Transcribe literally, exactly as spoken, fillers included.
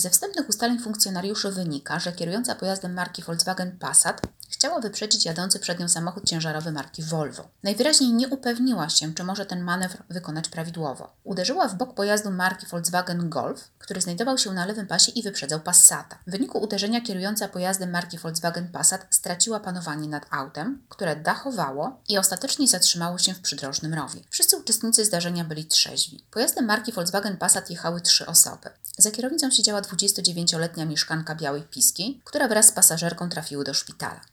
Ze wstępnych ustaleń funkcjonariuszy wynika, że kierująca pojazdem marki Volkswagen Passat chciała wyprzedzić jadący przed nią samochód ciężarowy marki Volvo. Najwyraźniej nie upewniła się, czy może ten manewr wykonać prawidłowo. Uderzyła w bok pojazdu marki Volkswagen Golf, który znajdował się na lewym pasie i wyprzedzał Passata. W wyniku uderzenia kierująca pojazdem marki Volkswagen Passat straciła panowanie nad autem, które dachowało i ostatecznie zatrzymało się w przydrożnym rowie. Wszyscy uczestnicy zdarzenia byli trzeźwi. Pojazdem marki Volkswagen Passat jechały trzy osoby. Za kierownicą siedziała dwudziestodziewięcioletnia mieszkanka Białej Piskiej, która wraz z pasażerką trafiły do szpitala.